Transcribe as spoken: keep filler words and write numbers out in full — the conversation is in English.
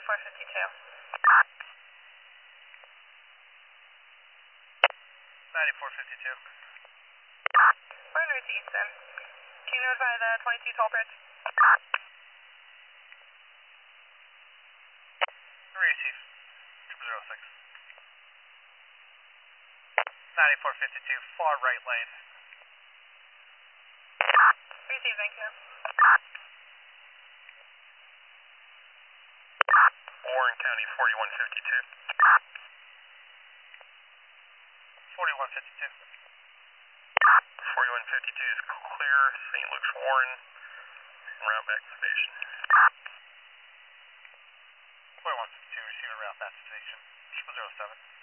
ninety-four fifty-two. ninety-four fifty-two. Runway to Easton. Can you notify the twenty-two toll bridge? Receive. Triple zero six. ninety-four fifty-two, far right lane. Receive, thank you. Warren County, forty-one fifty-two. forty-one fifty-two. forty-one fifty-two is clear, Saint Luke's Warren, route back to station. forty-one fifty-two, receiver route back to station, triple zero seven.